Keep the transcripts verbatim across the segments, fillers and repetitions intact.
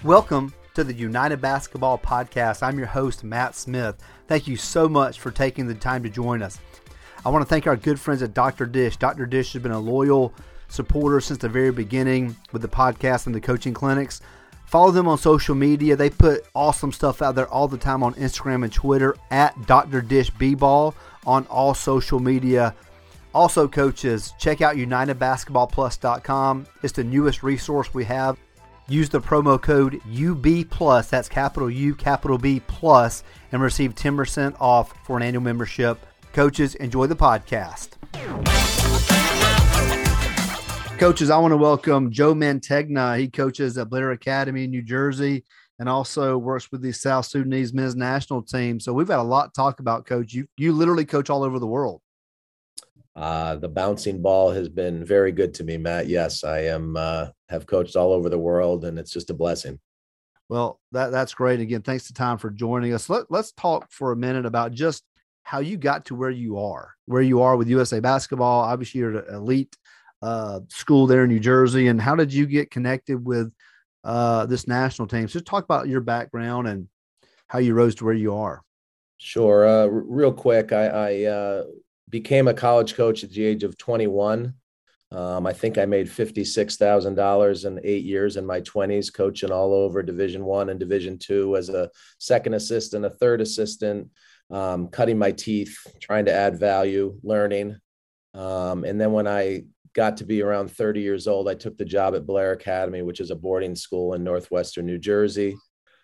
Welcome to the United Basketball Podcast. I'm your host, Matt Smith. Thank you so much for taking the time to join us. I want to thank our good friends at Doctor Dish. Doctor Dish has been a loyal supporter since the very beginning with the podcast and the coaching clinics. Follow them on social media. They put awesome stuff out there all the time on Instagram and Twitter at Doctor Dish B-Ball on all social media. Also, coaches, check out United Basketball Plus dot com. It's the newest resource we have. Use the promo code U B plus, that's capital U, capital B plus, and receive ten percent off for an annual membership. Coaches, enjoy the podcast. Coaches, I want to welcome Joe Mantegna. He coaches at Blair Academy in New Jersey and also works with the South Sudanese men's national team. So we've got a lot to talk about, Coach. You you literally coach all over the world. Uh, the bouncing ball has been very good to me, Matt. Yes, I am uh, have coached all over the world, and it's just a blessing. Well, that that's great. Again, thanks to Tom for joining us. Let, let's talk for a minute about just how you got to where you are, where you are with U S A Basketball. Obviously, you're at an elite uh, school there in New Jersey. And how did you get connected with uh, this national team? So just talk about your background and how you rose to where you are. Sure. Uh, r- real quick, I, I uh, became a college coach at the age of twenty-one. Um, I think I made fifty-six thousand dollars in eight years in my twenties, coaching all over Division One and Division Two as a second assistant, a third assistant, um, cutting my teeth, trying to add value, learning. Um, and then when I got to be around thirty years old, I took the job at Blair Academy, which is a boarding school in Northwestern New Jersey.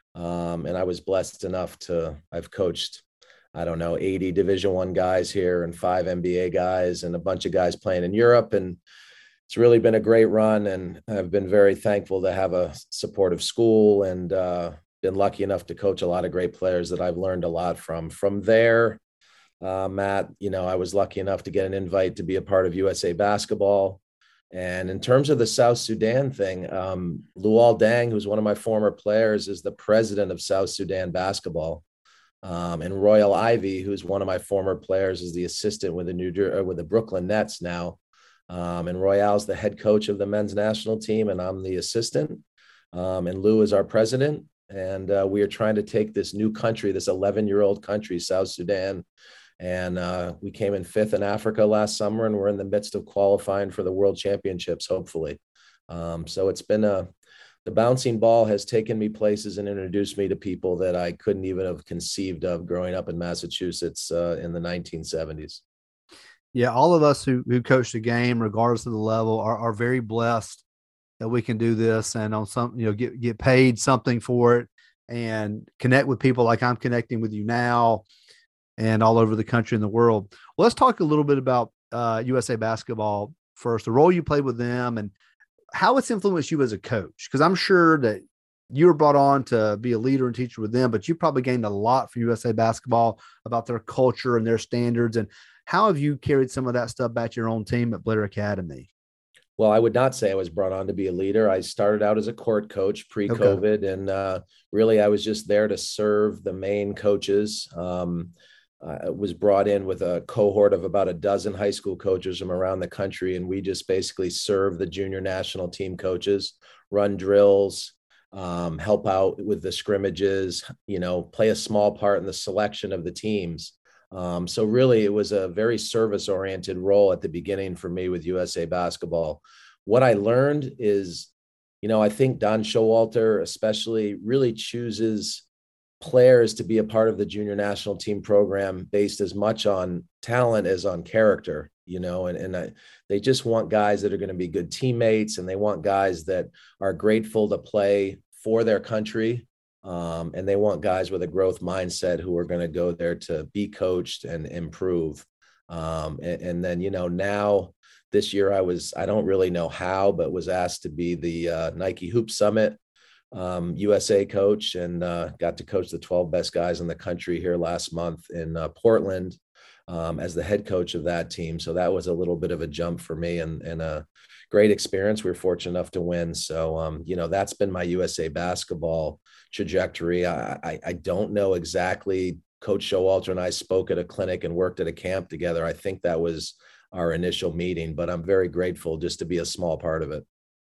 Um, and I was blessed enough to, I've coached, I don't know, eighty Division One guys here and five N B A guys and a bunch of guys playing in Europe. And it's really been a great run. And I've been very thankful to have a supportive school and uh, been lucky enough to coach a lot of great players that I've learned a lot from. From there, uh, Matt, you know, I was lucky enough to get an invite to be a part of U S A Basketball. And in terms of the South Sudan thing, um, Luol Deng, who's one of my former players, is the president of South Sudan Basketball. Um, and Royal Ivy, who's one of my former players, is the assistant with the New Jer- with the Brooklyn Nets now. Um, and Royale's the head coach of the men's national team, and I'm the assistant. Um, and Lou is our president. And uh, we are trying to take this new country, this eleven-year-old country, South Sudan. And uh, we came in fifth in Africa last summer, and we're in the midst of qualifying for the World Championships, hopefully. Um, so it's been a The bouncing ball has taken me places and introduced me to people that I couldn't even have conceived of growing up in Massachusetts uh, in the nineteen seventies. Yeah, all of us who, who coach the game, regardless of the level, are, are very blessed that we can do this and on some, you know, get, get paid something for it and connect with people like I'm connecting with you now and all over the country and the world. Well, let's talk a little bit about uh, U S A Basketball first, the role you played with them and how it's influenced you as a coach. Because I'm sure that you were brought on to be a leader and teacher with them, but you probably gained a lot from U S A Basketball about their culture and their standards. And how have you carried some of that stuff back to your own team at Blair Academy? Well, I would not say I was brought on to be a leader. I started out as a court coach pre-COVID, okay. and uh, really I was just there to serve the main coaches. Um, I was brought in with a cohort of about a dozen high school coaches from around the country, and we just basically serve the junior national team coaches, run drills, um, help out with the scrimmages, you know, play a small part in the selection of the teams. Um, so really it was a very service oriented role at the beginning for me with U S A Basketball. What I learned is, you know, I think Don Showalter especially really chooses players to be a part of the junior national team program based as much on talent as on character, you know, and, and I, they just want guys that are going to be good teammates, and they want guys that are grateful to play for their country. Um, and they want guys with a growth mindset who are going to go there to be coached and improve. Um, and, and then, you know, now this year I was, I don't really know how, but was asked to be the uh, Nike Hoop Summit um, U S A coach, and uh, got to coach the twelve best guys in the country here last month in uh, Portland um, as the head coach of that team. So that was a little bit of a jump for me, and, and a great experience. We were fortunate enough to win. So, um, you know, that's been my U S A Basketball trajectory. I, I, I don't know exactly. Coach Showalter and I spoke at a clinic and worked at a camp together. I think that was our initial meeting, but I'm very grateful just to be a small part of it.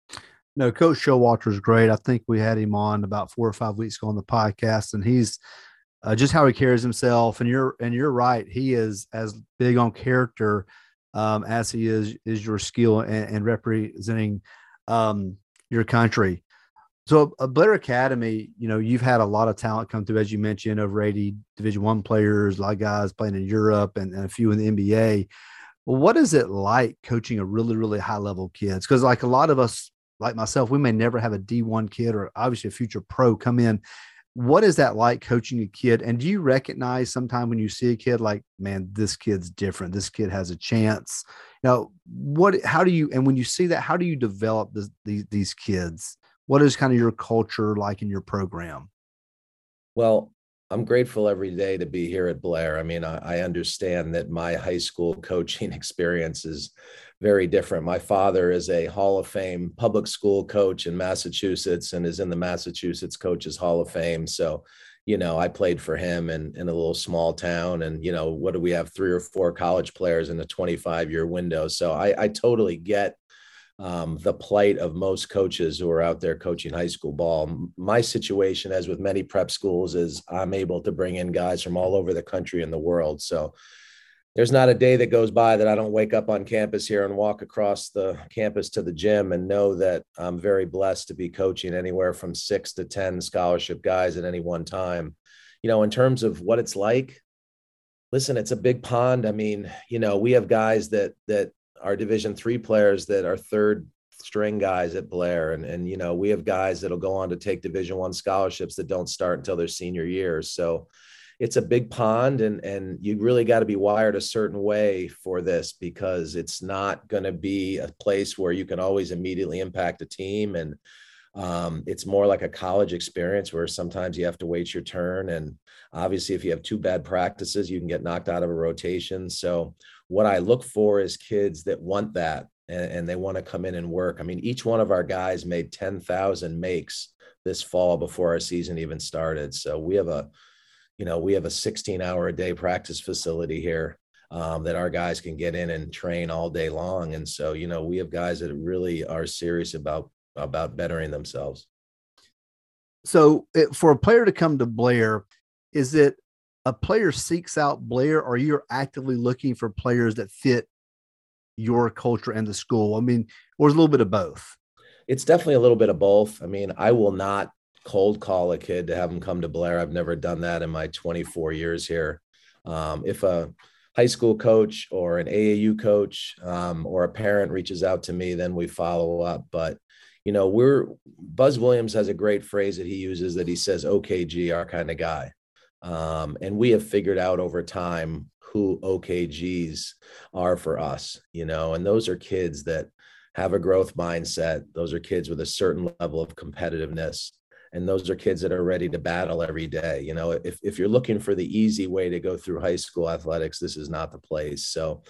No, Coach Showalter is great. I think we had him on about four or five weeks ago on the podcast, and he's uh, just how he carries himself. And you're and you're right. He is as big on character um, as he is is your skill and, and representing um, your country. So, uh, Blair Academy, you know, you've had a lot of talent come through, as you mentioned, over eighty Division One players, a lot of guys playing in Europe, and, and a few in the N B A. Well, what is it like coaching a really, really high level kids? Because like a lot of us, like myself, we may never have a D one kid or obviously a future pro come in. What is that like coaching a kid? And do you recognize sometime when you see a kid like, man, this kid's different. This kid has a chance. You know, what, how do you, and when you see that, how do you develop this, these, these kids? What is kind of your culture like in your program? Well, I'm grateful every day to be here at Blair. I mean, I, I understand that my high school coaching experience is very different. My father is a Hall of Fame public school coach in Massachusetts and is in the Massachusetts Coaches Hall of Fame. So, you know, I played for him in, in a little small town. And, you know, what do we have? Three or four college players in a twenty-five year window. So I, I totally get um, the plight of most coaches who are out there coaching high school ball. My situation, as with many prep schools, is I'm able to bring in guys from all over the country and the world. So there's not a day that goes by that I don't wake up on campus here and walk across the campus to the gym and know that I'm very blessed to be coaching anywhere from six to ten scholarship guys at any one time. You know, in terms of what it's like, listen, it's a big pond. I mean, you know, we have guys that that are Division three players that are third string guys at Blair, and and you know, we have guys that'll go on to take Division one scholarships that don't start until their senior years. So it's a big pond, and and you really got to be wired a certain way for this, because it's not going to be a place where you can always immediately impact a team. And um, it's more like a college experience where sometimes you have to wait your turn. And obviously, if you have two bad practices, you can get knocked out of a rotation. So what I look for is kids that want that, and, and they want to come in and work. I mean, each one of our guys made ten thousand makes this fall before our season even started. So we have a, you know, we have a sixteen hour a day practice facility here um, that our guys can get in and train all day long. And so, you know, we have guys that really are serious about, about bettering themselves. So it, for a player to come to Blair, is it a player seeks out Blair, or you're actively looking for players that fit your culture and the school? I mean, or is a little bit of both? It's definitely a little bit of both. I mean, I will not cold call a kid to have them come to Blair. I've never done that in my twenty-four years here. Um, if a high school coach or an A A U coach um, or a parent reaches out to me, then we follow up. But, you know, we're Buzz Williams has a great phrase that he uses, that he says, O K G, our kind of guy. Um, and we have figured out over time who O K Gs are for us, you know, and those are kids that have a growth mindset. Those are kids with a certain level of competitiveness. And those are kids that are ready to battle every day. You know, if, if you're looking for the easy way to go through high school athletics, this is not the place. So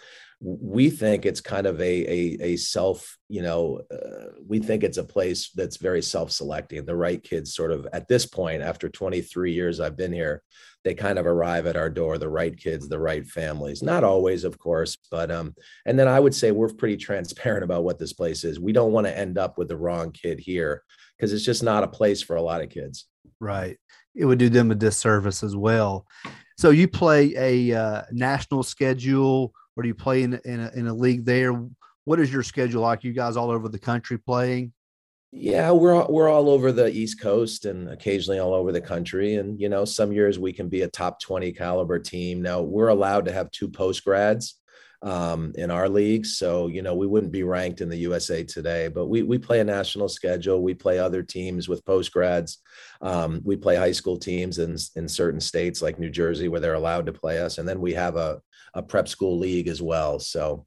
we think it's kind of a, a, a self, you know, uh, we think it's a place that's very self-selecting. The right kids sort of at this point, after twenty-three years I've been here, they kind of arrive at our door, the right kids, the right families. Not always, of course, but, um, and then I would say we're pretty transparent about what this place is. We don't want to end up with the wrong kid here, because it's just not a place for a lot of kids. Right. It would do them a disservice as well. So you play a uh, national schedule, or do you play in, in, a, in a league there? What is your schedule like? You guys all over the country playing? Yeah, we're all, we're all over the East Coast and occasionally all over the country. And, you know, some years we can be a top twenty caliber team. Now we're allowed to have two post grads um, in our league. So, you know, we wouldn't be ranked in the U S A Today, but we, we play a national schedule. We play other teams with post grads. Um, we play high school teams in, in certain states like New Jersey, where they're allowed to play us. And then we have a, a prep school league as well. So,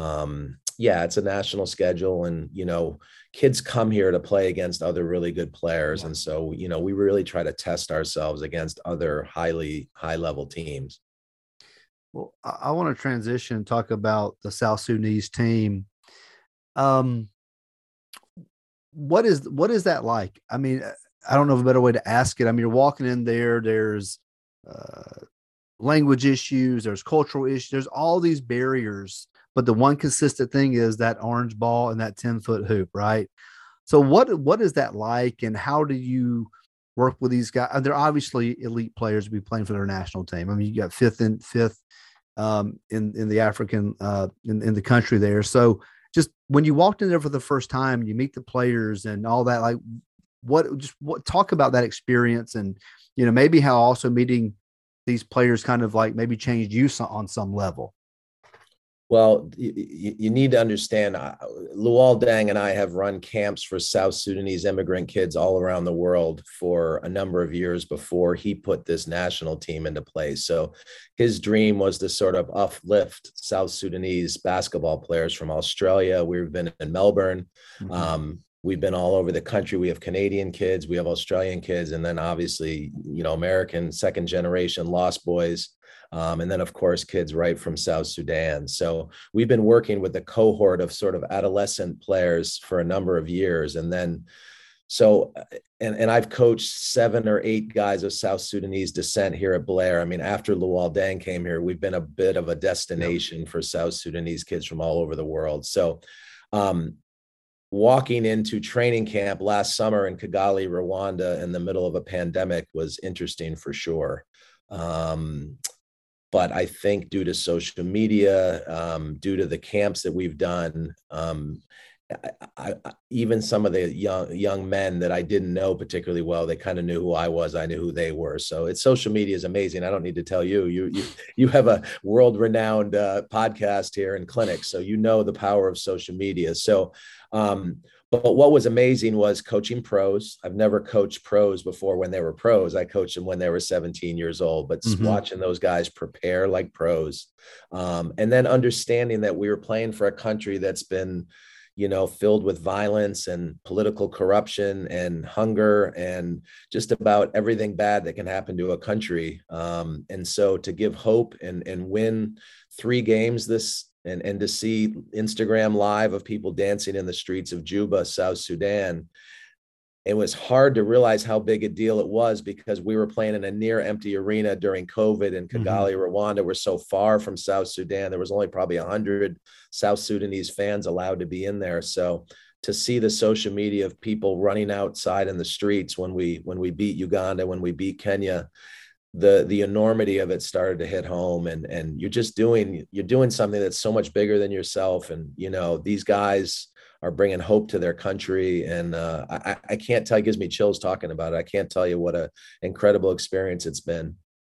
um, yeah, it's a national schedule, and, you know, kids come here to play against other really good players. And so, you know, we really try to test ourselves against other highly high level teams. Well, I, I want to transition and talk about the South Sudanese team. Um, what is what is that like? I mean, I don't know of a better way to ask it. I mean, you're walking in there. There's uh, language issues. There's cultural issues. There's all these barriers. But the one consistent thing is that orange ball and that ten foot hoop, right? So what what is that like, and how do you work with these guys? They're obviously elite players to be playing for their national team. I mean, you got fifth and fifth um, in in the African uh, in, in the country there. So just when you walked in there for the first time, you meet the players and all that. Like, what just what talk about that experience, and you know maybe how also meeting these players kind of like maybe changed you on some level. Well, you, you need to understand, uh, Luol Deng and I have run camps for South Sudanese immigrant kids all around the world for a number of years before he put this national team into place. So his dream was to sort of uplift South Sudanese basketball players from Australia. We've been in Melbourne. Mm-hmm. Um, we've been all over the country. We have Canadian kids, we have Australian kids, and then obviously, you know, American second generation Lost Boys. Um, and then, of course, kids right from South Sudan. So we've been working with a cohort of sort of adolescent players for a number of years. And then, so, and, and I've coached seven or eight guys of South Sudanese descent here at Blair. I mean, after Luol Deng came here, we've been a bit of a destination for South Sudanese kids from all over the world. So, um, walking into training camp last summer in Kigali, Rwanda, in the middle of a pandemic was interesting for sure. Um, But I think due to social media, um, due to the camps that we've done, um, I, I, even some of the young young men that I didn't know particularly well, they kind of knew who I was. I knew who they were. So it's social media is amazing. I don't need to tell you. You you you have a world-renowned uh, podcast here in clinic, so you know the power of social media. So. Um, But what was amazing was coaching pros. I've never coached pros before when they were pros. I coached them when they were seventeen years old, but mm-hmm. watching those guys prepare like pros. Um, and then understanding that we were playing for a country that's been, you know, filled with violence and political corruption and hunger and just about everything bad that can happen to a country. Um, and so to give hope and, and win three games this And, and to see Instagram live of people dancing in the streets of Juba, South Sudan, it was hard to realize how big a deal it was because we were playing in a near empty arena during COVID in Kigali, mm-hmm. Rwanda. We're so far from South Sudan. There was only probably one hundred South Sudanese fans allowed to be in there. So to see the social media of people running outside in the streets when we when we beat Uganda, when we beat Kenya, the the enormity of it started to hit home, and and you're just doing you're doing something that's so much bigger than yourself. And you know, these guys are bringing hope to their country, and uh, I, I can't tell. It gives me chills talking about it. I can't tell you what a incredible experience it's been.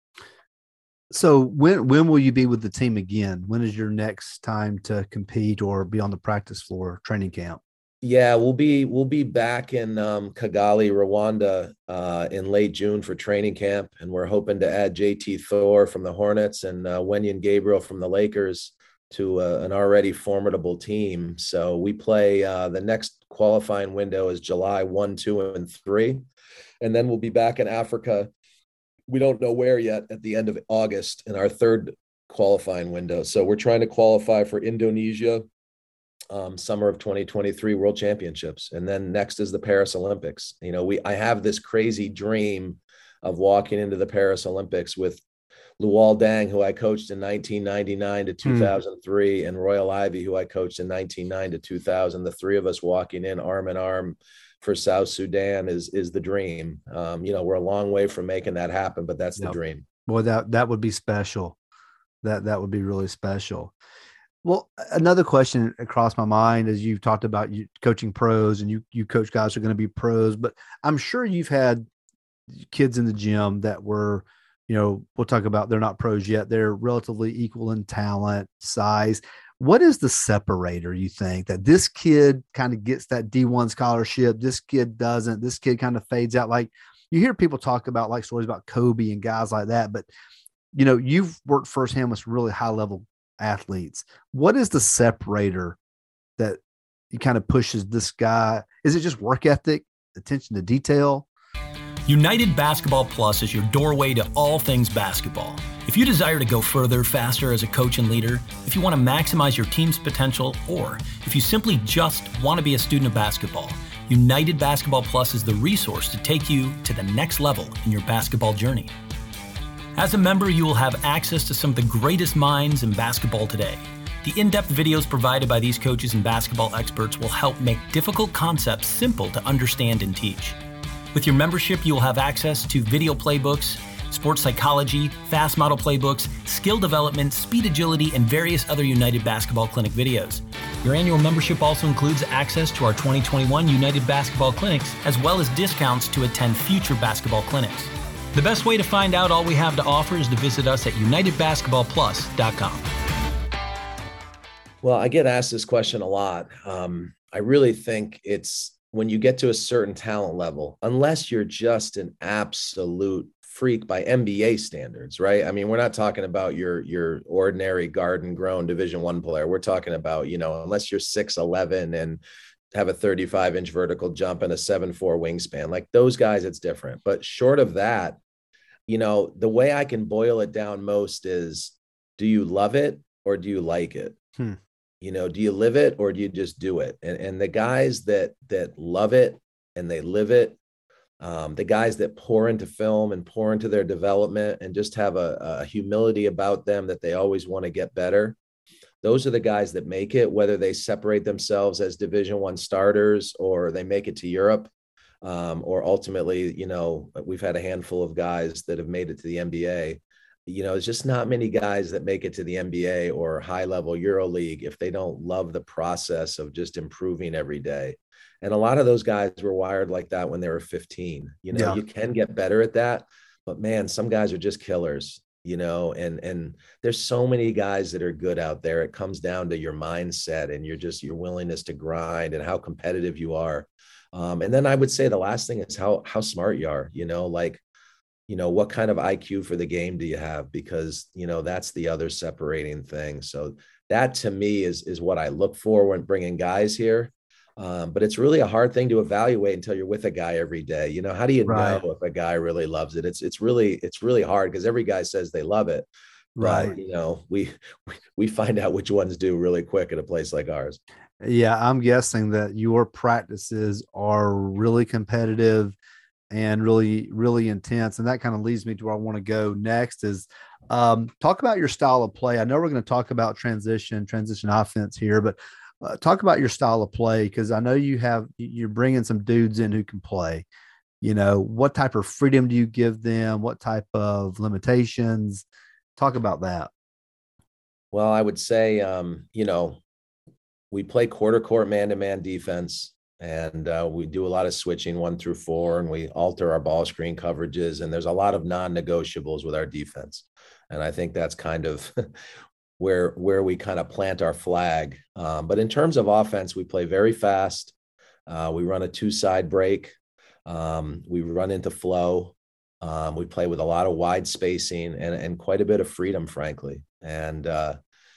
So when when will you be with the team again? When is your next time to compete or be on the practice floor, training camp? Yeah, we'll be we'll be back in um, Kigali, Rwanda, uh, in late June for training camp, and we're hoping to add J T Thor from the Hornets and uh, Wenyen Gabriel from the Lakers to uh, an already formidable team. So we play uh, the next qualifying window is July first, two, and three, and then we'll be back in Africa. We don't know where yet at the end of August in our third qualifying window. So we're trying to qualify for Indonesia. Um, summer of twenty twenty-three World Championships. And then next is the Paris Olympics. You know, we, I have this crazy dream of walking into the Paris Olympics with Luol Deng, who I coached in nineteen ninety-nine to two thousand three, mm. and Royal Ivey, who I coached in nineteen ninety to two thousand. The three of us walking in arm in arm for South Sudan is, is the dream. Um, you know, we're a long way from making that happen, but that's yep. the dream. Boy, that, that would be special. That, that would be really special. Well, another question across my mind as you've talked about you coaching pros, and you you coach guys who are going to be pros, but I'm sure you've had kids in the gym that were, you know, we'll talk about they're not pros yet. They're relatively equal in talent, size. What is the separator, you think, that this kid kind of gets that D one scholarship, this kid doesn't, this kid kind of fades out? Like you hear people talk about like stories about Kobe and guys like that, but, you know, you've worked firsthand with really high level athletes. What is the separator that he kind of pushes this guy? Is it just work ethic, attention to detail? United Basketball Plus is your doorway to all things basketball. If you desire to go further, faster as a coach and leader, if you want to maximize your team's potential, or if you simply just want to be a student of basketball, United Basketball Plus is the resource to take you to the next level in your basketball journey. As a member, you will have access to some of the greatest minds in basketball today. The in-depth videos provided by these coaches and basketball experts will help make difficult concepts simple to understand and teach. With your membership, you will have access to video playbooks, sports psychology, fast model playbooks, skill development, speed agility, and various other United Basketball Clinic videos. Your annual membership also includes access to our twenty twenty-one United Basketball Clinics, as well as discounts to attend future basketball clinics. The best way to find out all we have to offer is to visit us at united basketball plus dot com. Well, I get asked this question a lot. Um, I really think it's when you get to a certain talent level, unless you're just an absolute freak by N B A standards, right? I mean, we're not talking about your your ordinary garden grown Division One player. We're talking about, you know, unless you're six eleven and have a thirty-five inch vertical jump and a seven four wingspan, like those guys, it's different. But short of that, you know, the way I can boil it down most is, do you love it or do you like it? Hmm. You know, do you live it or do you just do it? And and the guys that that love it and they live it, um, the guys that pour into film and pour into their development and just have a, a humility about them that they always want to get better, those are the guys that make it, whether they separate themselves as Division One starters or they make it to Europe, um, or ultimately, you know, we've had a handful of guys that have made it to the N B A. You know, it's just not many guys that make it to the N B A or high level Euro League if they don't love the process of just improving every day. And a lot of those guys were wired like that when they were fifteen. You know, Yeah. you can get better at that, but man, some guys are just killers, you know, and, and there's so many guys that are good out there. It comes down to your mindset and your just your willingness to grind and how competitive you are. Um, and then I would say the last thing is how, how smart you are, you know, like, you know, what kind of I Q for the game do you have? Because, you know, that's the other separating thing. So that to me is, is what I look for when bringing guys here. Um, but it's really a hard thing to evaluate until you're with a guy every day. You know, how do you Right. know if a guy really loves it? It's, it's really, it's really hard because every guy says they love it. But, Right. you know, we, we find out which ones do really quick at a place like ours. Yeah, I'm guessing that your practices are really competitive and really, really intense. And that kind of leads me to where I want to go next is um, talk about your style of play. I know we're going to talk about transition, transition offense here, but uh, talk about your style of play, because I know you have, you're bringing some dudes in who can play. You know, what type of freedom do you give them? What type of limitations? Talk about that. Well, I would say, um, you know, we play quarter court man-to-man defense. And uh, we do a lot of switching one through four, and we alter our ball screen coverages. And there's a lot of non-negotiables with our defense. And I think that's kind of where, where we kind of plant our flag. Um, but in terms of offense, we play very fast. Uh, we run a two-side break. Um, we run into flow. Um, we play with a lot of wide spacing and, and quite a bit of freedom, frankly. And uh,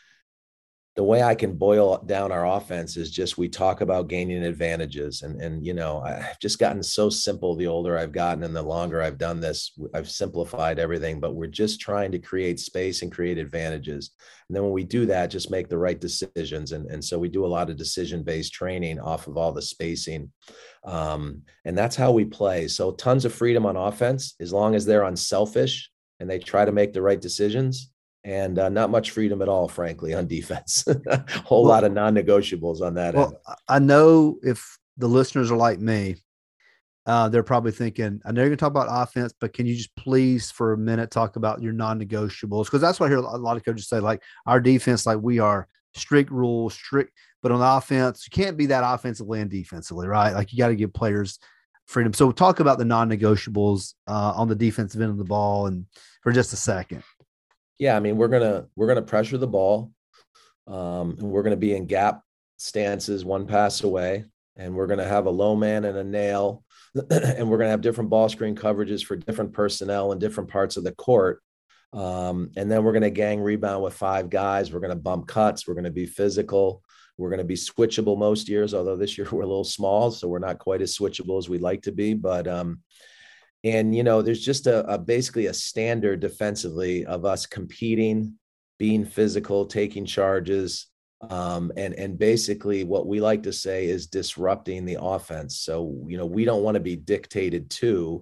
the way I can boil down our offense is just, we talk about gaining advantages. And, and, you know, I've just gotten so simple the older I've gotten and the longer I've done this, I've simplified everything, but we're just trying to create space and create advantages. And then when we do that, just make the right decisions. And, and so we do a lot of decision-based training off of all the spacing. Um, and that's how we play. So tons of freedom on offense, as long as they're unselfish and they try to make the right decisions. And uh, not much freedom at all, frankly, on defense. A whole Well, lot of non-negotiables on that end. Well, I know if the listeners are like me, uh, they're probably thinking, I know you're going to talk about offense, but can you just please for a minute talk about your non-negotiables? Because that's what I hear a lot of coaches say, like our defense, like we are strict rules, strict, but on offense, you can't be that offensively and defensively, right? Like you got to give players freedom. So talk about the non-negotiables uh, on the defensive end of the ball and for just a second. Yeah, I mean, we're gonna we're gonna pressure the ball. Um, and we're gonna be in gap stances, one pass away, and we're gonna have a low man and a nail, and we're gonna have different ball screen coverages for different personnel in different parts of the court. Um, and then we're gonna gang rebound with five guys. We're gonna bump cuts. We're gonna be physical. We're gonna be switchable most years, although this year we're a little small, so we're not quite as switchable as we'd like to be. But um, And, you know, there's just a, a basically a standard defensively of us competing, being physical, taking charges. Um, and, and basically what we like to say is disrupting the offense. So, you know, we don't want to be dictated to.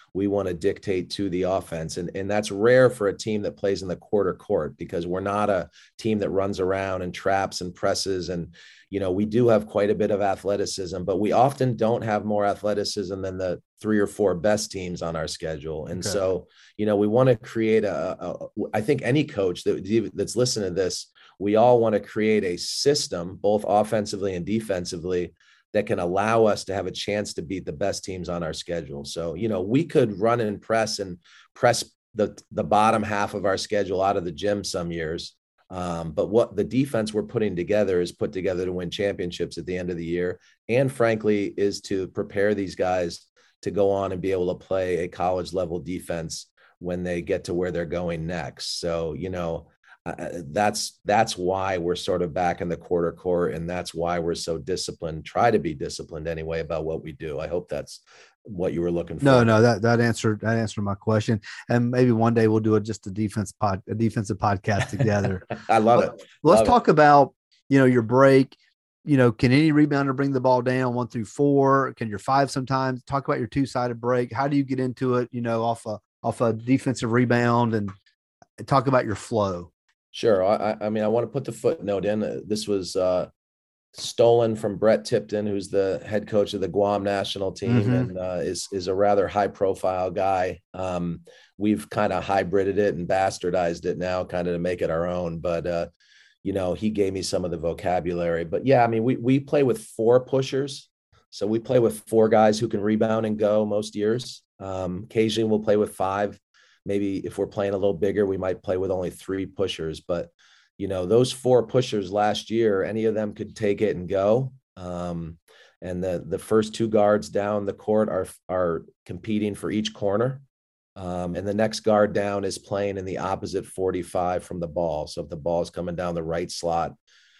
we want to dictate to the offense. And, and that's rare for a team that plays in the quarter court, because we're not a team that runs around and traps and presses. And, you know, we do have quite a bit of athleticism, but we often don't have more athleticism than the three or four best teams on our schedule. And okay. so, you know, we want to create a, a, I think any coach that that's listening to this, we all want to create a system, both offensively and defensively, that can allow us to have a chance to beat the best teams on our schedule. So, you know, we could run and press and press the, the bottom half of our schedule out of the gym some years. Um, but what the defense we're putting together is put together to win championships at the end of the year. And frankly, is to prepare these guys to go on and be able to play a college level defense when they get to where they're going next. So, you know, Uh, that's that's why we're sort of back in the quarter court, and that's why we're so disciplined, try to be disciplined anyway about what we do. I hope that's what you were looking for. No, no, that that answered that answered my question. And maybe one day we'll do it just a defense pod, a defensive podcast together. I love but, it. Let's love talk it. about, you know, your break. You know, can any rebounder bring the ball down one through four? Can your five sometimes? Talk about your two-sided break. How do you get into it, you know, off a off a defensive rebound, and talk about your flow. Sure. I, I mean, I want to put the footnote in. This was uh, stolen from Brett Tipton, who's the head coach of the Guam national team, mm-hmm. and uh, is is a rather high-profile guy. Um, we've kind of hybrided it and bastardized it now, kind of to make it our own. But uh, you know, he gave me some of the vocabulary. But yeah, I mean, we we play with four pushers, so we play with four guys who can rebound and go most years. Um, occasionally, we'll play with five. Maybe if we're playing a little bigger, we might play with only three pushers. But, you know, those four pushers last year, any of them could take it and go. Um, and the the first two guards down the court are are competing for each corner. Um, and the next guard down is playing in the opposite forty-five from the ball. So if the ball is coming down the right slot,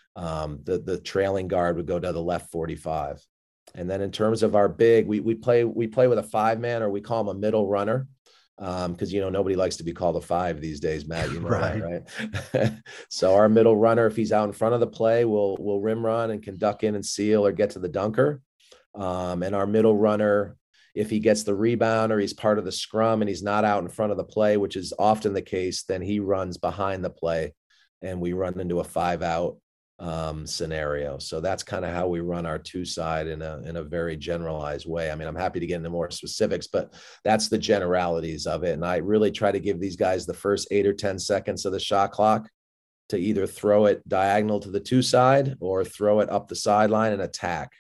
um, the, the trailing guard would go to the left forty-five. And then in terms of our big, we we play we play with a five man, or we call him a middle runner. Um, because, you know, nobody likes to be called a five these days, Matt, you know right. that, right? So our middle runner, if he's out in front of the play, will will rim run and can duck in and seal or get to the dunker. Um, and our middle runner, if he gets the rebound or he's part of the scrum and he's not out in front of the play, which is often the case, then he runs behind the play and we run into a five out um, scenario. So that's kind of how we run our two side in a, in a very generalized way. I mean, I'm happy to get into more specifics, but that's the generalities of it. And I really try to give these guys the first eight or ten seconds of the shot clock to either throw it diagonal to the two side or throw it up the sideline and attack.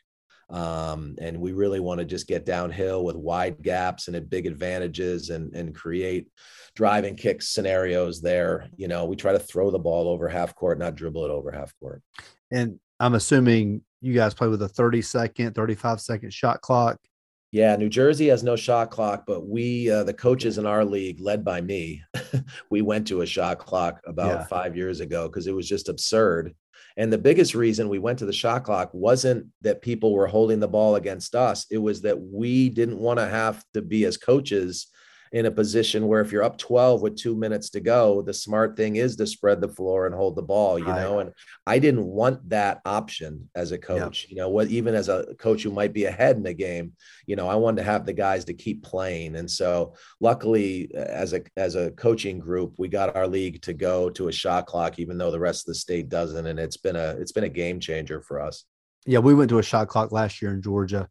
Um, and we really want to just get downhill with wide gaps and at big advantages and, and create drive and kick scenarios there. You know, we try to throw the ball over half court, not dribble it over half court. And I'm assuming you guys play with a thirty second, thirty-five second shot clock. Yeah. New Jersey has no shot clock, but we, uh, the coaches in our league, led by me, we went to a shot clock about yeah. five years ago because it was just absurd. And the biggest reason we went to the shot clock wasn't that people were holding the ball against us. It was that we didn't want to have to be, as coaches, in a position where if you're up twelve with two minutes to go, the smart thing is to spread the floor and hold the ball, you right. know, and I didn't want that option as a coach, yep. you know, what, even as a coach who might be ahead in the game, you know, I wanted to have the guys to keep playing. And so luckily as a, as a coaching group, we got our league to go to a shot clock, even though the rest of the state doesn't. And it's been a, it's been a game changer for us. Yeah. We went to a shot clock last year in Georgia.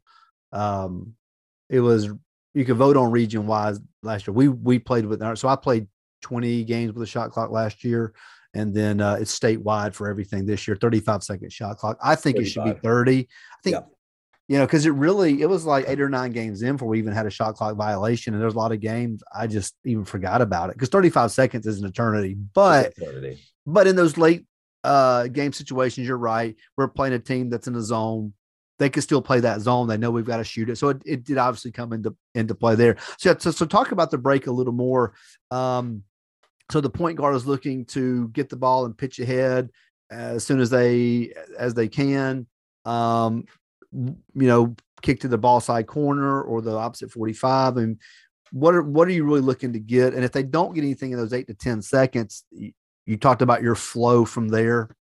Um, it was, you could vote on region wise last year. We, we played with our, so I played twenty games with a shot clock last year. And then uh, it's statewide for everything this year, thirty-five second shot clock. I think thirty-five. It should be thirty. I think, yeah. you know, cause it really, it was like eight or nine games in before we even had a shot clock violation. And there's a lot of games I just even forgot about it. Cause thirty-five seconds is an eternity, but, eternity. but in those late uh, game situations, you're right. We're playing a team that's in a zone. They could still play that zone. They know we've got to shoot it. So it, it did obviously come into, into play there. So, so, so talk about the break a little more. Um, so the point guard is looking to get the ball and pitch ahead as soon as they, as they can, um, you know, kick to the ball side corner or the opposite forty-five. And what are, what are you really looking to get? And if they don't get anything in those eight to ten seconds, you, you talked about your flow from there.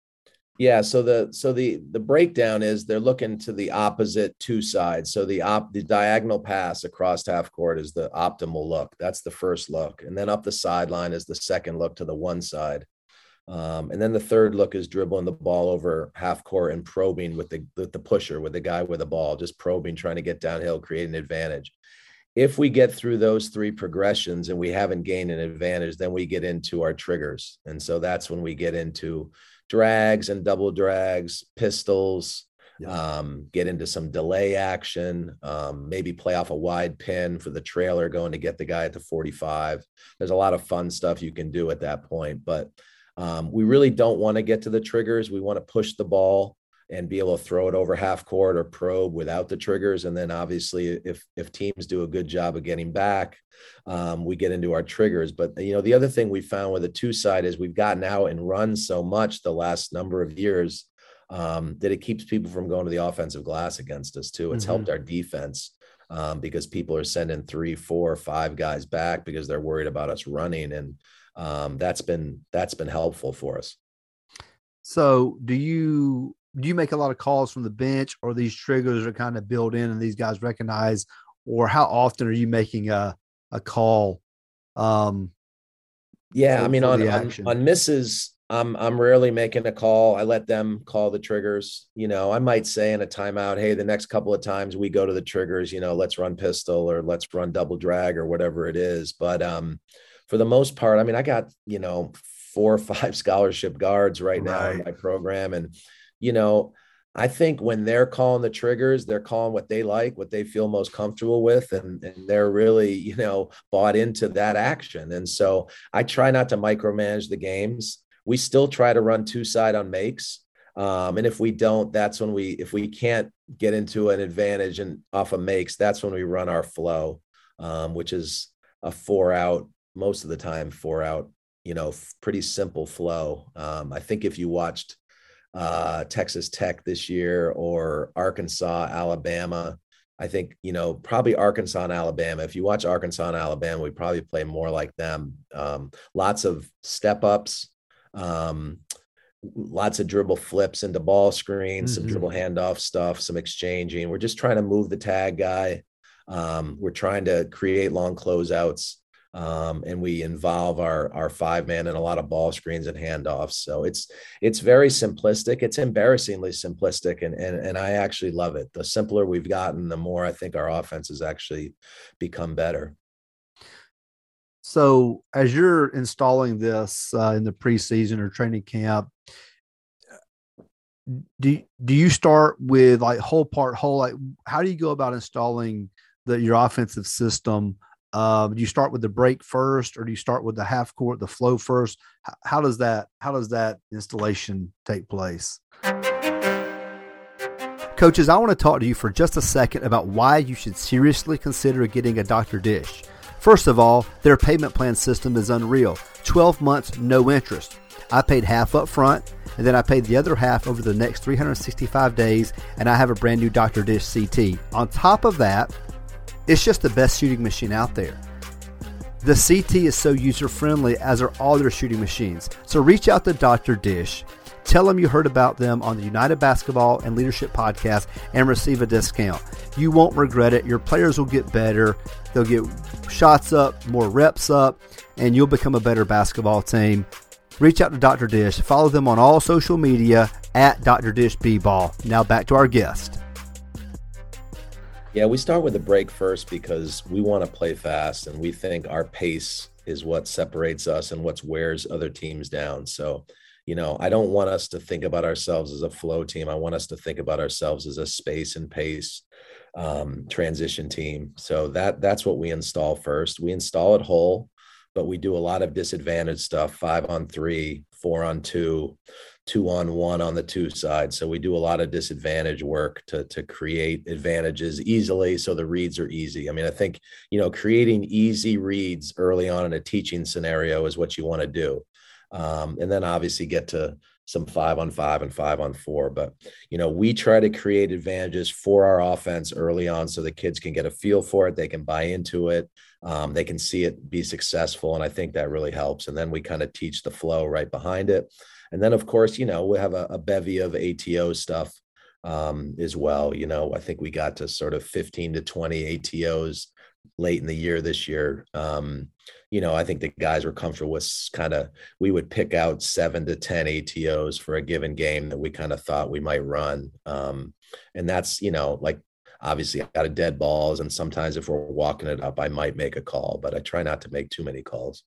Yeah, so the so the the breakdown is they're looking to the opposite two sides. So the op the diagonal pass across half court is the optimal look. That's the first look, and then up the sideline is the second look to the one side, um, and then the third look is dribbling the ball over half court and probing with the with the pusher, with the guy with the ball, just probing, trying to get downhill, create an advantage. If we get through those three progressions and we haven't gained an advantage, then we get into our triggers, and so that's when we get into drags and double drags, pistols, yeah. um, get into some delay action, um, maybe play off a wide pin for the trailer going to get the guy at the forty-five. There's a lot of fun stuff you can do at that point, but um, we really don't want to get to the triggers. We want to push the ball and be able to throw it over half court or probe without the triggers. And then obviously if, if teams do a good job of getting back, um, we get into our triggers. But, you know, the other thing we found with the two side is we've gotten out and run so much the last number of years um, that it keeps people from going to the offensive glass against us too. It's mm-hmm. helped our defense um, because people are sending three, four, five guys back because they're worried about us running. And um, that's been, that's been helpful for us. So do you, do you make a lot of calls from the bench, or these triggers are kind of built in and these guys recognize, or how often are you making a, a call? Um, yeah. For, I mean, on, on, on misses, I'm, I'm rarely making a call. I let them call the triggers. You know, I might say in a timeout, hey, the next couple of times we go to the triggers, you know, let's run pistol or let's run double drag or whatever it is. But um, for the most part, I mean, I got, you know, four or five scholarship guards right now right. in my program. And, you know, I think when they're calling the triggers, they're calling what they like, what they feel most comfortable with. And, and they're really, you know, bought into that action. And so I try not to micromanage the games. We still try to run two side on makes. Um, and if we don't, that's when we, if we can't get into an advantage and off of makes, that's when we run our flow, um, which is a four out, most of the time, four out, you know, pretty simple flow. Um, I think if you watched uh, Texas Tech this year or Arkansas, Alabama, I think, you know, probably Arkansas and Alabama. If you watch Arkansas and Alabama, we probably play more like them. Um, lots of step ups, um, lots of dribble flips into ball screens, mm-hmm. some dribble handoff stuff, some exchanging. We're just trying to move the tag guy. Um, we're trying to create long closeouts. Um, and we involve our, our five man in a lot of ball screens and handoffs. So it's, it's very simplistic. It's embarrassingly simplistic. And, and, and I actually love it. The simpler we've gotten, the more I think our offense has actually become better. So as you're installing this uh, in the preseason or training camp, do, do you start with like whole part whole, like how do you go about installing the, your offensive system? Uh, do you start with the break first, or do you start with the half court, the flow first? How, how does that, how does that installation take place? Coaches, I want to talk to you for just a second about why you should seriously consider getting a Doctor Dish. First of all, their payment plan system is unreal. twelve months, no interest. I paid half up front, and then I paid the other half over the next three hundred sixty-five days, and I have a brand new Doctor Dish C T. On top of that, it's just the best shooting machine out there. The C T is so user-friendly, as are all their shooting machines. So reach out to Doctor Dish. Tell them you heard about them on the United Basketball and Leadership Podcast and receive a discount. You won't regret it. Your players will get better. They'll get shots up, more reps up, and you'll become a better basketball team. Reach out to Doctor Dish. Follow them on all social media at Doctor Dish B-Ball. Now back to our guest. Yeah, we start with the break first because we want to play fast, and we think our pace is what separates us and what wears other teams down. So, you know, I don't want us to think about ourselves as a flow team. I want us to think about ourselves as a space and pace um, transition team. So that that's what we install first. We install it whole, but we do a lot of disadvantage stuff, five on three, four on two, two on one on the two side. So we do a lot of disadvantage work to, to create advantages easily. So the reads are easy. I mean, I think, you know, creating easy reads early on in a teaching scenario is what you want to do. Um, and then obviously get to some five on five and five on four. But, you know, we try to create advantages for our offense early on so the kids can get a feel for it. They can buy into it. Um, they can see it be successful. And I think that really helps. And then we kind of teach the flow right behind it. And then, of course, you know, we have a, a bevy of A T O stuff um, as well. You know, I think we got to sort of fifteen to twenty A T Os late in the year this year. Um, you know, I think the guys were comfortable with kind of, we would pick out seven to ten A T Os for a given game that we kind of thought we might run. Um, and that's, you know, like, obviously out of dead balls. And sometimes if we're walking it up, I might make a call, but I try not to make too many calls.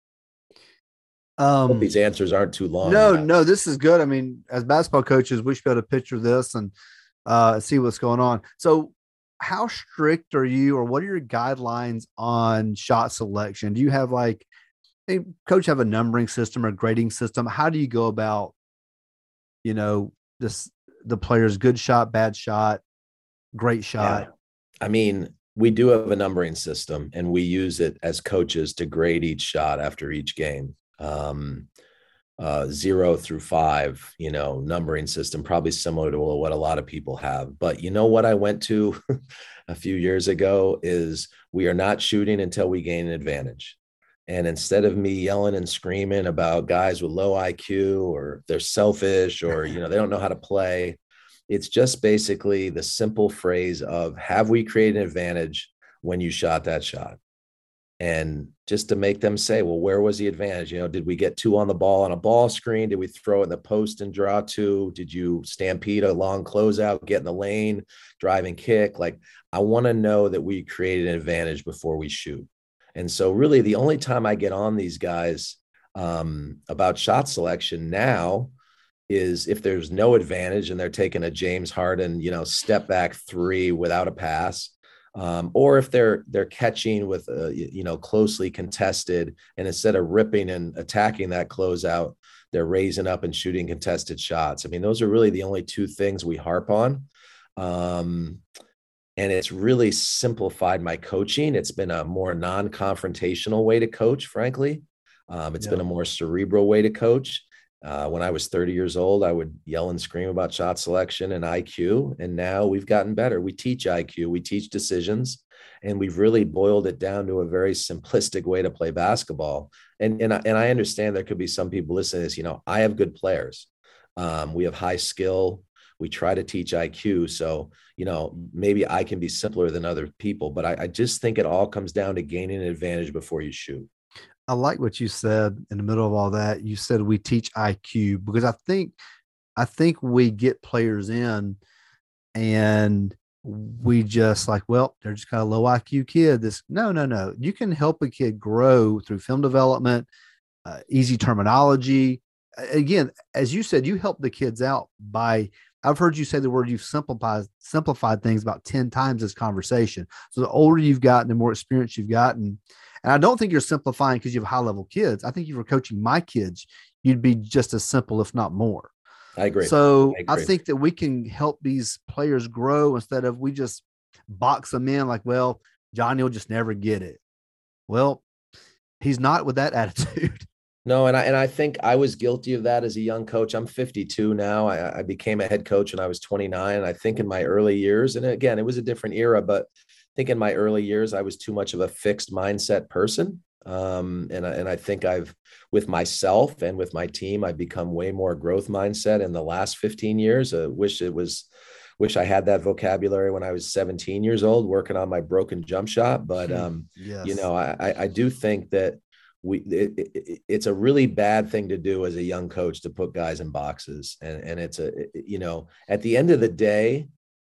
Um, Hope these answers aren't too long. No, Matt. no, this is good. I mean, as basketball coaches, we should be able to picture this and uh, see what's going on. So how strict are you, or what are your guidelines on shot selection? Do you have like, hey, coach have a numbering system or grading system? How do you go about, you know, this, the player's good shot, bad shot, great shot? Yeah. I mean, we do have a numbering system, and we use it as coaches to grade each shot after each game. Um, uh, zero through five, you know, numbering system, probably similar to what a lot of people have. But you know what I went to a few years ago is we are not shooting until we gain an advantage. And instead of me yelling and screaming about guys with low I Q or they're selfish or, you know, they don't know how to play, it's just basically the simple phrase of, have we created an advantage when you shot that shot? And just to make them say, well, where was the advantage? You know, did we get two on the ball on a ball screen? Did we throw it in the post and draw two? Did you stampede a long closeout, get in the lane, drive and kick? Like, I want to know that we created an advantage before we shoot. And so really the only time I get on these guys um, about shot selection now is if there's no advantage and they're taking a James Harden, you know, step back three without a pass. Um, or if they're they're catching with, uh, you know, closely contested, and instead of ripping and attacking that closeout, they're raising up and shooting contested shots. I mean, those are really the only two things we harp on. Um, and it's really simplified my coaching. It's been a more non-confrontational way to coach, frankly. Um, it's yeah. been a more cerebral way to coach. Uh, when I was thirty years old, I would yell and scream about shot selection and I Q. And now we've gotten better. We teach I Q, we teach decisions, and we've really boiled it down to a very simplistic way to play basketball. And, and, I, and I understand there could be some people listening to this, you know, I have good players. Um, we have high skill. We try to teach I Q. So, you know, maybe I can be simpler than other people, but I, I just think it all comes down to gaining an advantage before you shoot. I like what you said in the middle of all that. You said we teach I Q, because I think, I think we get players in and we just like, well, they're just kind of low I Q kid. This, no, no, no. You can help a kid grow through film development, uh, easy terminology. Again, as you said, you help the kids out by, I've heard you say the word, you've simplified, simplified things about ten times this conversation. So the older you've gotten, the more experience you've gotten. And I don't think you're simplifying because you have high level kids. I think if you were coaching my kids, you'd be just as simple, if not more. I agree. So I, agree. I think that we can help these players grow instead of we just box them in like, well, Johnny will just never get it. Well, he's not with that attitude. No, and I and I think I was guilty of that as a young coach. I'm fifty-two now. I, I became a head coach when I was twenty-nine. And I think in my early years, and again, it was a different era, but I think in my early years, I was too much of a fixed mindset person. Um, and, I, and I think I've, with myself and with my team, I've become way more growth mindset in the last fifteen years. I wish it was, wish I had that vocabulary when I was seventeen years old, working on my broken jump shot. But, um, yes. you know, I, I do think that we, it, it, it's a really bad thing to do as a young coach to put guys in boxes. And, and it's a, you know, at the end of the day,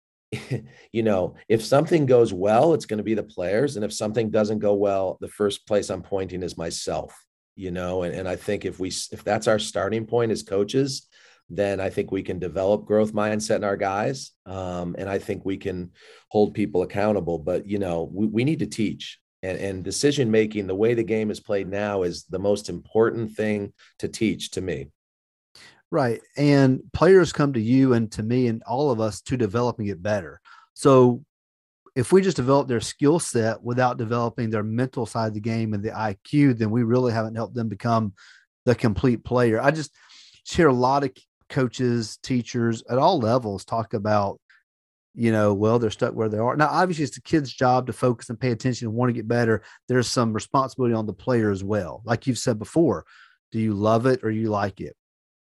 you know, if something goes well, it's going to be the players. And if something doesn't go well, the first place I'm pointing is myself, you know, and, and I think if we, if that's our starting point as coaches, then I think we can develop growth mindset in our guys. Um, and I think we can hold people accountable, but, you know, we, we need to teach. And, and decision-making, the way the game is played now, is the most important thing to teach to me. Right. And players come to you and to me and all of us to develop and get better. So if we just develop their skill set without developing their mental side of the game and the I Q, then we really haven't helped them become the complete player. I just hear a lot of coaches, teachers at all levels talk about, you know, well, they're stuck where they are. Now, obviously, it's the kid's job to focus and pay attention and want to get better. There's some responsibility on the player as well. Like you've said before, do you love it or you like it?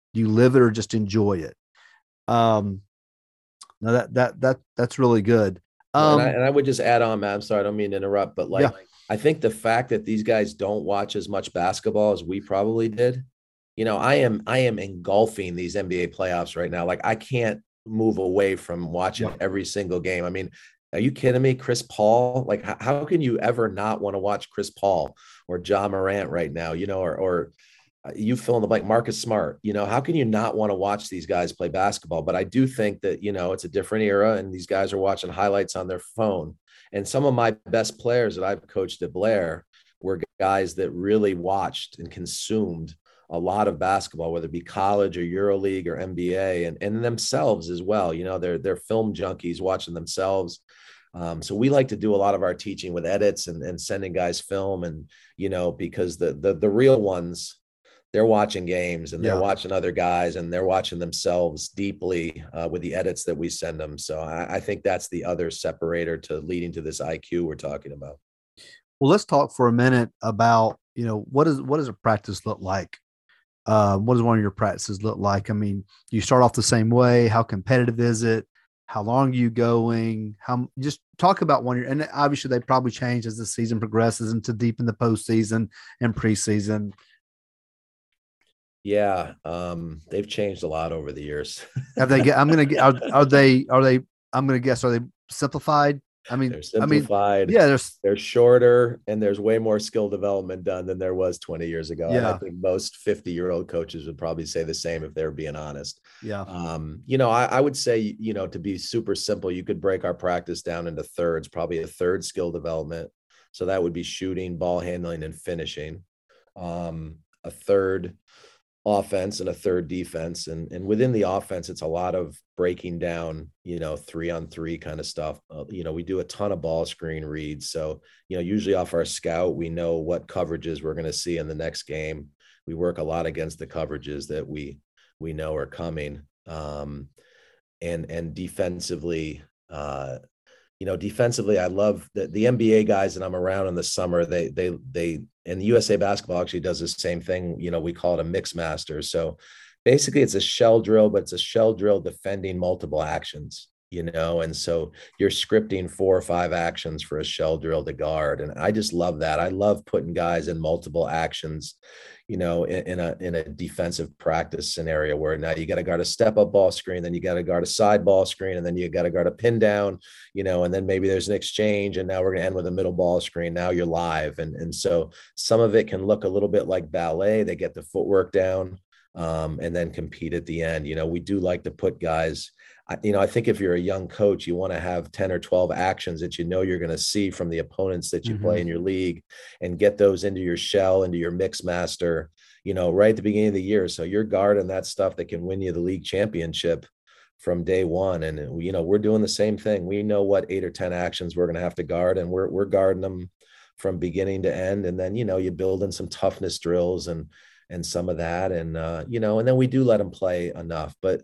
Do you live it or just enjoy it? Um, no, that, that, that, that's really good. Well, and Um, I, and I would just add on, Matt, I'm sorry, I don't mean to interrupt, but like, yeah, I think the fact that these guys don't watch as much basketball as we probably did, you know, I am, I am engulfing these N B A playoffs right now. Like I can't move away from watching yeah. every single game. I mean, are you kidding me? Chris Paul, like how, how can you ever not want to watch Chris Paul or John Morant right now, you know, or, or you fill in the blank, Marcus Smart, you know, how can you not want to watch these guys play basketball? But I do think that, you know, it's a different era and these guys are watching highlights on their phone. And some of my best players that I've coached at Blair were guys that really watched and consumed a lot of basketball, whether it be college or EuroLeague or N B A, and, and themselves as well. You know, they're, they're film junkies watching themselves. Um, so we like to do a lot of our teaching with edits and, and sending guys film and, you know, because the, the, the real ones, they're watching games and they're Yeah. watching other guys and they're watching themselves deeply uh, with the edits that we send them. So I, I think that's the other separator to leading to this I Q we're talking about. Well, let's talk for a minute about, you know, what is, what does a practice look like? Uh, what does one of your practices look like? I mean, you start off the same way. How competitive is it? How long are you going? How, just talk about one year. And obviously they probably change as the season progresses into deep in the postseason and preseason. Yeah, um, they've changed a lot over the years. Have they get? I'm gonna get. Are, are they? Are they? I'm gonna guess. Are they simplified? I mean, They're simplified. I mean, yeah. There's. They're shorter, and there's way more skill development done than there was twenty years ago. Yeah. And I think most fifty-year-old coaches would probably say the same if they're being honest. Yeah. Um, you know, I, I would say, you know, to be super simple, you could break our practice down into thirds. Probably a third skill development, so that would be shooting, ball handling, and finishing. Um, a third offense and a third defense. And, and within the offense, it's a lot of breaking down, you know, three on three kind of stuff. Uh, you know, we do a ton of ball screen reads. So, you know, usually off our scout, we know what coverages we're going to see in the next game. We work a lot against the coverages that we, we know are coming. Um, and, and defensively, uh, you know, defensively, I love that the N B A guys that I'm around in the summer, they, they, they, and U S A Basketball actually does the same thing. You know, we call it a mix master. So basically it's a shell drill, but it's a shell drill defending multiple actions, you know? And so you're scripting four or five actions for a shell drill to guard. And I just love that. I love putting guys in multiple actions, you know, in, in a, in a defensive practice scenario where now you got to guard a step up ball screen, then you got to guard a side ball screen, and then you got to guard a pin down, you know, and then maybe there's an exchange and now we're going to end with a middle ball screen. Now you're live. And, and so some of it can look a little bit like ballet. They get the footwork down um, and then compete at the end. You know, we do like to put guys, you know, I think if you're a young coach, you want to have ten or twelve actions that you know you're going to see from the opponents that you mm-hmm. play in your league and get those into your shell, into your mix master, you know, right at the beginning of the year. So you're guarding that stuff that can win you the league championship from day one. And, you know, we're doing the same thing. We know what eight or ten actions we're going to have to guard, and we're, we're guarding them from beginning to end. And then, you know, you build in some toughness drills and, and some of that. And, uh, you know, and then we do let them play enough. But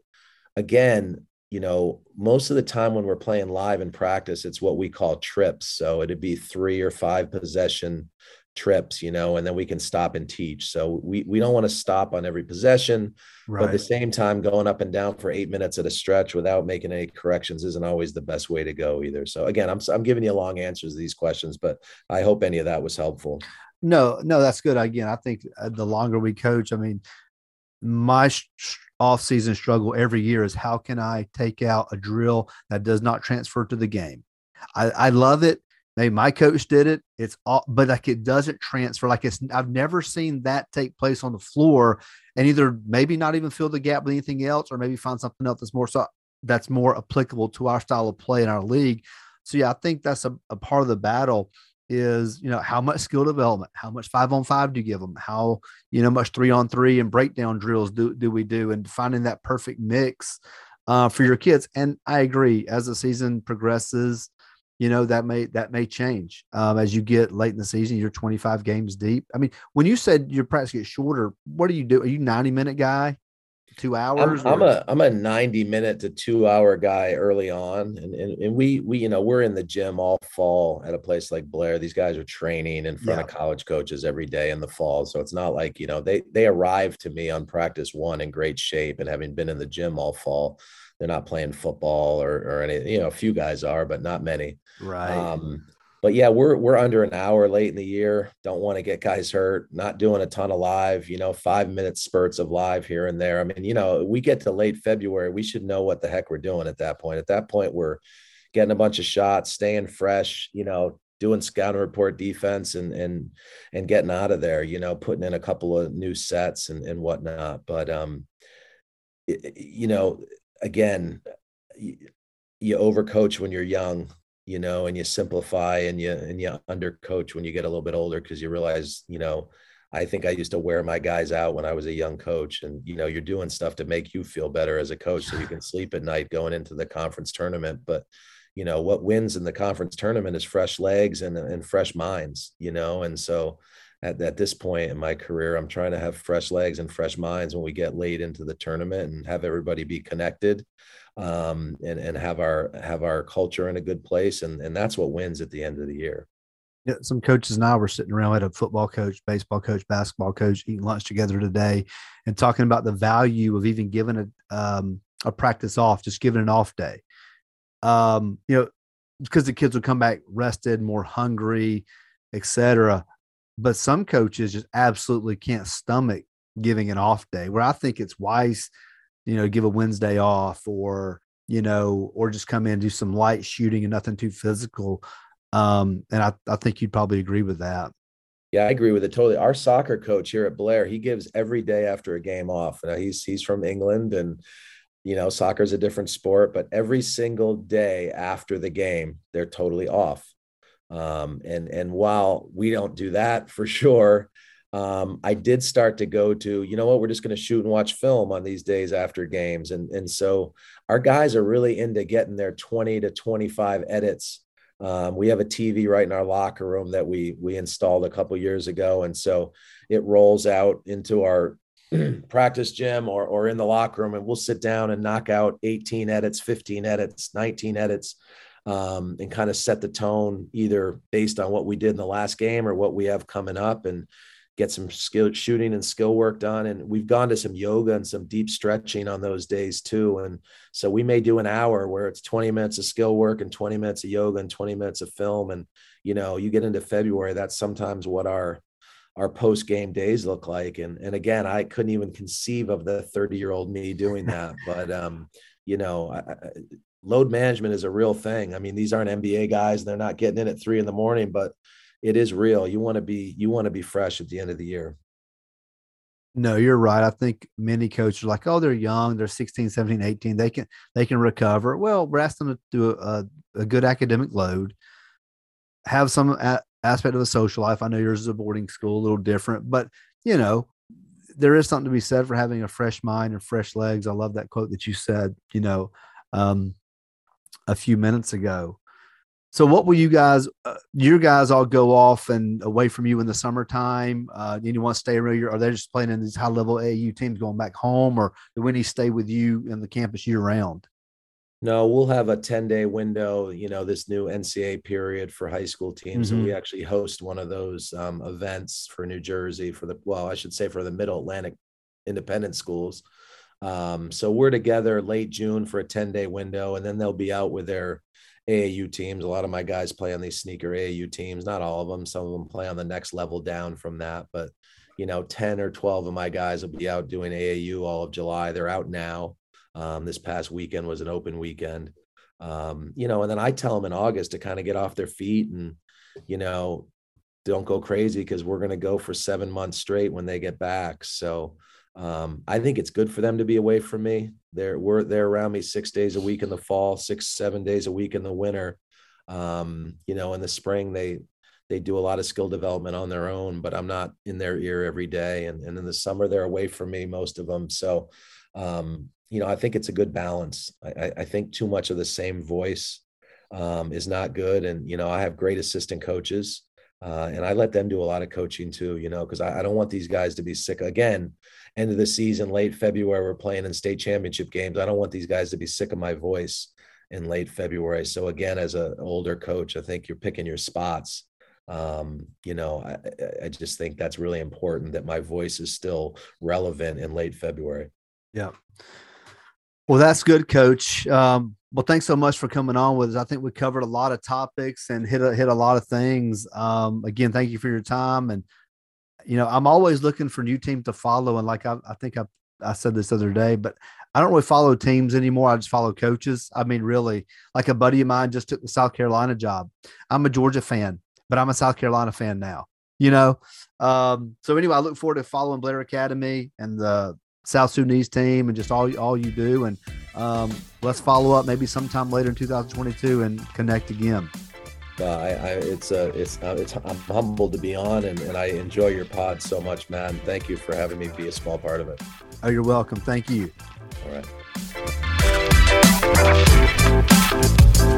again, you know, most of the time when we're playing live in practice, it's what we call trips. So it'd be three or five possession trips, you know, and then we can stop and teach. So we, we don't want to stop on every possession, right. But at the same time, going up and down for eight minutes at a stretch without making any corrections isn't always the best way to go either. So again, I'm, I'm giving you long answers to these questions, but I hope any of that was helpful. No, no, that's good. Again, I think the longer we coach, I mean, my sh- off-season struggle every year is how can I take out a drill that does not transfer to the game? I, I love it. Maybe my coach did it. It's all, but like it doesn't transfer. Like it's, I've never seen that take place on the floor and either maybe not even fill the gap with anything else, or maybe find something else that's more, so that's more applicable to our style of play in our league. So yeah, I think that's a, a part of the battle is, you know, how much skill development, how much five on five do you give them? How, you know, much three on three and breakdown drills do, do we do, and finding that perfect mix uh, for your kids. And I agree, as the season progresses, you know, that may, that may change um, as you get late in the season, you're twenty-five games deep. I mean, when you said your practice gets shorter, what do you do? Are you ninety minute guy? two I'm hours? I'm Or a I'm a ninety minute to two hour guy early on. And, and and we we you know we're in the gym all fall at a place like Blair. These guys are training in front yeah, of college coaches every day in the fall. So it's not like, you know, they they arrive to me on practice one in great shape and having been in the gym all fall. They're not playing football or or any, you know, a few guys are, but not many. right. Um but yeah, we're we're under an hour late in the year. Don't want to get guys hurt. Not doing a ton of live, you know, five minute spurts of live here and there. I mean, you know, we get to late February, we should know what the heck we're doing at that point. At that point, we're getting a bunch of shots, staying fresh, you know, doing scouting report defense and and and getting out of there, you know, putting in a couple of new sets and, and whatnot. But um, it, you know, again, you, you overcoach when you're young, you know, and you simplify and you and you undercoach when you get a little bit older, because you realize, you know, I think I used to wear my guys out when I was a young coach, and you know, you're doing stuff to make you feel better as a coach so you can sleep at night going into the conference tournament. But you know, what wins in the conference tournament is fresh legs and and fresh minds, you know, and so at, at this point in my career, I'm trying to have fresh legs and fresh minds when we get late into the tournament and have everybody be connected, um, and, and have our, have our culture in a good place. And, and that's what wins at the end of the year. Yeah, some coaches and I were sitting around, we had a football coach, baseball coach, basketball coach, eating lunch together today and talking about the value of even giving a, um, a practice off, just giving an off day. Um, you know, because the kids will come back rested, more hungry, et cetera. But some coaches just absolutely can't stomach giving an off day, where I think it's wise, you know, give a Wednesday off, or, you know, or just come in and do some light shooting and nothing too physical. Um, and I, I think you'd probably agree with that. Yeah, I agree with it totally. Our soccer coach here at Blair, he gives every day after a game off. Now, he's he's from England, and you know, soccer is a different sport, but every single day after the game, they're totally off. Um, and and while we don't do that for sure, um, I did start to go to, you know what, we're just going to shoot and watch film on these days after games. And, and so our guys are really into getting their twenty to twenty-five edits. Um, we have a T V right in our locker room that we we installed a couple years ago. And so it rolls out into our practice gym or, or in the locker room, and we'll sit down and knock out eighteen edits, fifteen edits, nineteen edits. Um, and kind of set the tone either based on what we did in the last game or what we have coming up, and get some skill shooting and skill work done. And we've gone to some yoga and some deep stretching on those days too. And so we may do an hour where it's twenty minutes of skill work and twenty minutes of yoga and twenty minutes of film. And, you know, you get into February, that's sometimes what our, our post-game days look like. And, and again, I couldn't even conceive of the thirty year old me doing that, but, um, you know, I, I, load management is a real thing. I mean, these aren't N B A guys, and they're not getting in at three in the morning, but it is real. You want to be, you want to be fresh at the end of the year. No, you're right. I think many coaches are like, oh, they're young, they're sixteen, seventeen, eighteen. They can, they can recover. Well, we're asking them to do a, a good academic load, have some a- aspect of a social life. I know yours is a boarding school, a little different, but you know, there is something to be said for having a fresh mind and fresh legs. I love that quote that you said, you know, um, a few minutes ago. So what will you guys, uh, your guys all go off and away from you in the summertime? Uh, anyone stay around you? Are they just playing in these high level A A U teams going back home, or do any stay with you in the campus year round? No, we'll have a ten day window, you know, this new N C A A period for high school teams. Mm-hmm. And we actually host one of those um, events for New Jersey for the, well, I should say for the middle Atlantic independent schools. Um, so we're together late June for a ten day window, and then they'll be out with their A A U teams. A lot of my guys play on these sneaker A A U teams, not all of them. Some of them play on the next level down from that, but you know, ten or twelve of my guys will be out doing A A U all of July. They're out now. Um, this past weekend was an open weekend. Um, you know, and then I tell them in August to kind of get off their feet and, you know, don't go crazy, because we're going to go for seven months straight when they get back. So, Um, I think it's good for them to be away from me. They're we're they're around me six days a week in the fall, six, seven days a week in the winter. Um, you know, in the spring, they they do a lot of skill development on their own, but I'm not in their ear every day. And, and in the summer, they're away from me, most of them. So, um, you know, I think it's a good balance. I, I think too much of the same voice um, is not good. And, you know, I have great assistant coaches. Uh, and I let them do a lot of coaching too, you know, because I, I don't want these guys to be sick. Again, end of the season, late February, we're playing in state championship games. I don't want these guys to be sick of my voice in late February. So again, as an older coach, I think you're picking your spots. Um, you know, I, I just think that's really important, that my voice is still relevant in late February. Yeah. Well, that's good, Coach. Um, well, thanks so much for coming on with us. I think we covered a lot of topics and hit a, hit a lot of things. Um, again, thank you for your time. And, you know, I'm always looking for new teams to follow. And like, I, I think I, I said this other day, but I don't really follow teams anymore. I just follow coaches. I mean, really, like a buddy of mine just took the South Carolina job. I'm a Georgia fan, but I'm a South Carolina fan now, you know? Um, so anyway, I look forward to following Blair Academy and the South Sudanese team and just all, all you do. And um, let's follow up maybe sometime later in two thousand twenty-two and connect again. Uh, I, I, it's a, it's, uh, it's, I'm humbled to be on, and, and I enjoy your pod so much, man. Thank you for having me be a small part of it. Oh, you're welcome. Thank you. All right.